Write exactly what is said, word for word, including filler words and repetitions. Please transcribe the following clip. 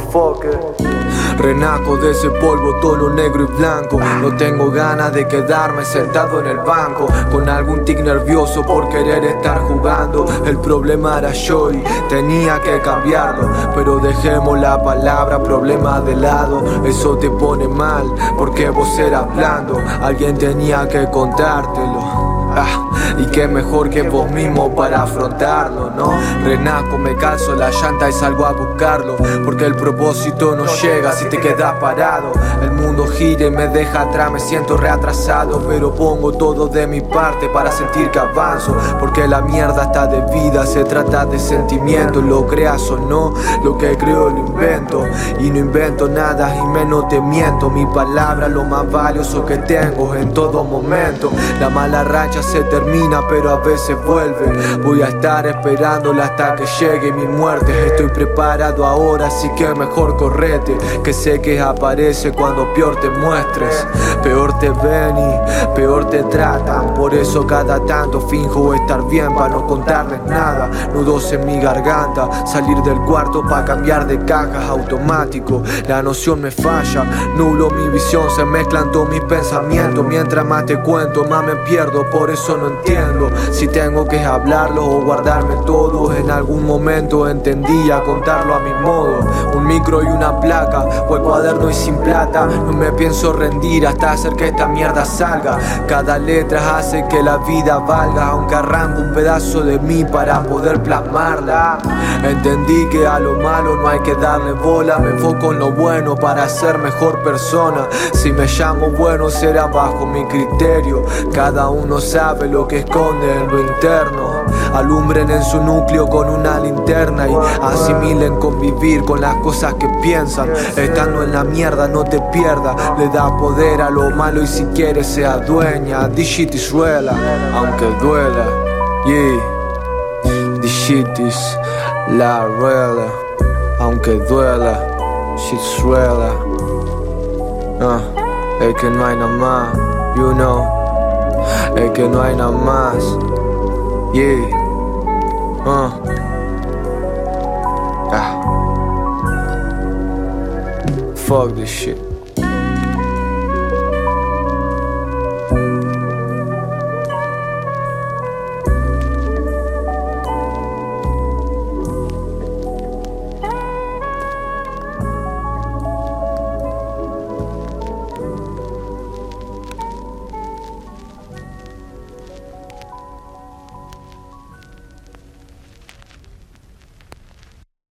motherfucker. Renaco de ese polvo todo lo negro y blanco. No tengo ganas de quedarme sentado en el banco con algún tic nervioso por querer estar jugando. El problema era yo y tenía que cambiarlo, pero dejemos la palabra problema de lado. Eso te pone mal porque vos eras blando. Alguien tenía que contártelo. Ah, y qué mejor que vos mismo para afrontarlo, ¿no? Renaco, me calzo la llanta y salgo a buscarlo, porque el propósito no llega si te quedas parado. El mundo gira y me deja atrás, me siento reatrasado, pero pongo todo de mi parte para sentir que avanzo, porque la mierda está de vida, se trata de sentimientos. Lo creas o no, lo que creo lo invento, y no invento nada y menos te miento. Mi palabra lo más valioso que tengo en todo momento. La mala racha se termina pero a veces vuelve. Voy a estar esperándola hasta que llegue mi muerte. Estoy preparado ahora, así que mejor correte, que sé que aparece cuando peor te muestres. Peor te ven y peor te tratan, por eso cada tanto finjo estar bien para no contarles nada. Nudos en mi garganta, salir del cuarto para cambiar de cajas automático. La noción me falla, nulo mi visión, se mezclan todos mis pensamientos. Mientras más te cuento, más me pierdo, por eso no entiendo si tengo que hablarlo o guardarme todo. En algún momento entendí a contarlo a mi modo. Un micro y una placa, o el cuaderno y sin plata. No me pienso rendir hasta hacer que esta mierda salga. Cada letra hace que la vida valga, aunque arranco un pedazo de mí para poder plasmarla. Entendí que a lo malo no hay que darle bola, me enfoco en lo bueno para ser mejor persona. Si me llamo bueno será bajo mi criterio. Cada uno sabe lo que esconde en lo interno. Alumbren en su núcleo con una linterna y asimilen convivir con las cosas que piensan. Estando en la mierda no te pierdas, le da poder a lo malo y si quieres se adueña. This shit is real, aunque duela. Yeah, this shit is la real, aunque duela. Shit's real. Uh, es que no hay nada más, you know. Es que no hay nada más. Yeah. Uh. Ah. Fuck this shit.